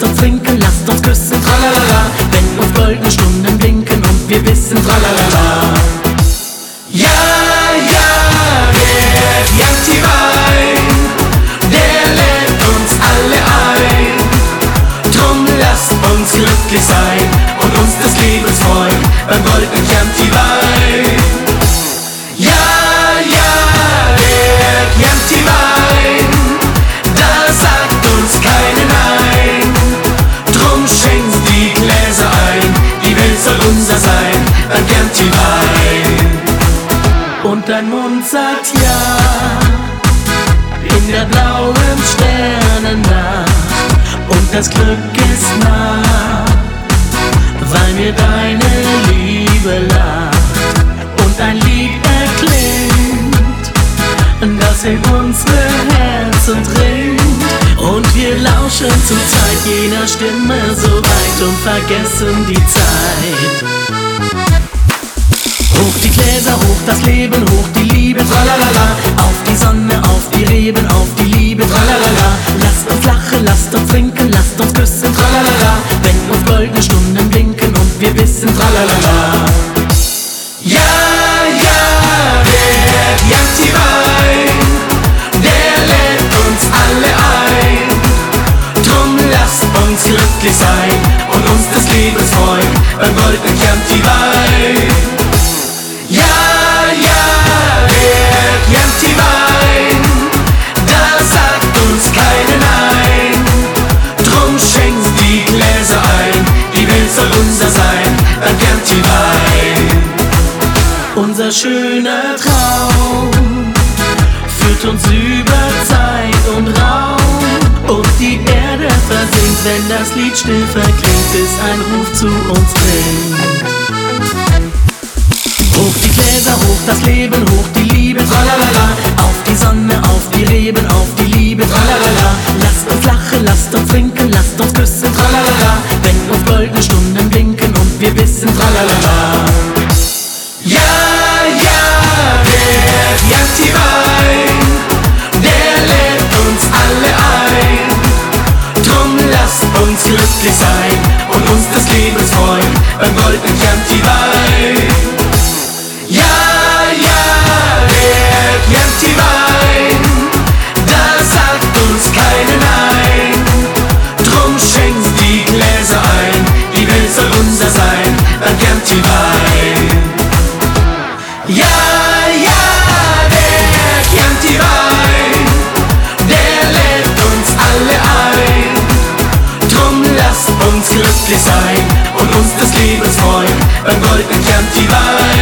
lasst uns trinken, lasst uns küssen, tralalala. Wenn uns goldene Stunden blinken und wir wissen, tralalala. Ja, der Janti-Wein, der lädt uns alle ein. Drum lasst uns glücklich sein und uns des Lebens freuen beim goldenen Janti-Wein. Ja, der Janti-Wein, da sagt uns keine Nein. Drum schenkt die Gläser ein, die Welt soll unser sein beim Janti-Wein. Und dein Mund sagt ja, in der blauen Sternennacht. Und das Glück ist nah, weil mir deine Liebe lacht. Und ein Lied erklingt, das in unsere Herzen dringt. Und wir lauschen zur Zeit jener Stimme so weit und vergessen die Zeit. Hoch die Gläser, hoch das Leben, hoch die Liebe, tralalala. Auf die Sonne, auf die Reben, auf die Liebe, tralalala. Lasst uns lachen, lasst uns trinken, lasst uns küssen, tralalala. Wenn uns goldene Stunden blinken und wir wissen, tralalala. Ja, der Janti-Wein, der lädt uns alle ein. Drum lasst uns glücklich sein und uns des Lebens freuen beim goldenen Janti-Wein. Ja, der Janti-Wein, da sagt uns keine Nein. Drum schenkt die Gläser ein, die Welt soll unser sein beim Janti-Wein. Unser schöner Traum führt uns über Zeit und Raum. Und die Erde versinkt, wenn das Lied still verklingt, bis ein Ruf zu uns dringt. Hoch die Gläser, hoch das Leben, hoch die Liebe, tralalala. Auf die Sonne, auf die Reben, auf die Liebe, tralalala. Lasst uns lachen, lasst uns trinken, lasst uns küssen, tralalala. Wenn uns goldene Stunden blinken und wir wissen, tralalala. Ja, der Janti-Wein, der lädt uns alle ein. Drum lasst uns glücklich sein und uns des Lebens freuen beim goldenen Janti-Wein. Ja, der Janti-Wein, da sagt uns keine Nein. Drum schenkt die Gläser ein, die Welt soll unser sein beim Janti-Wein. Ja, der Janti-Wein, der lädt uns alle ein. Drum lasst uns glücklich sein und uns des Lebens freuen beim goldenen Janti-Wein.